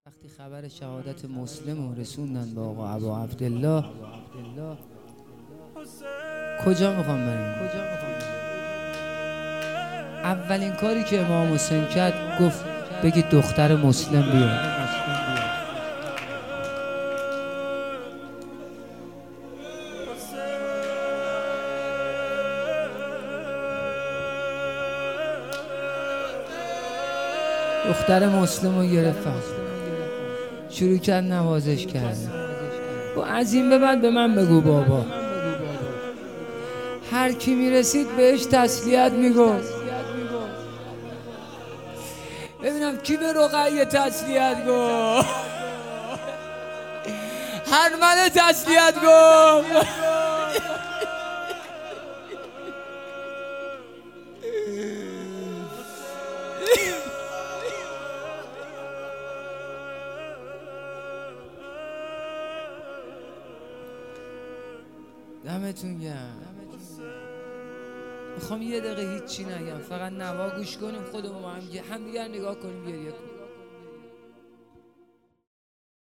وقتی خبر شهادت مسلم رو رسوندن به آقا ابا عبدالله، کجا میخوام بریم؟ اولین کاری که امام حسین کرد گفت بگید دختر مسلم بیاد. دختر مسلم رو گرفتم، شروع کرد نوازش کرد. و از این به بعد به من بگو بابا. هر کی میرسید بهش تسلیت میگفت. ببینم کی به رقیه تسلیت گفت. هر من تسلیت گفت. دمتون گرم. میخوام یه دقیقه هیچی نگم، فقط نوا گوش کنیم، خودمون هم دیگر نگاه کنیم، گریه کنیم.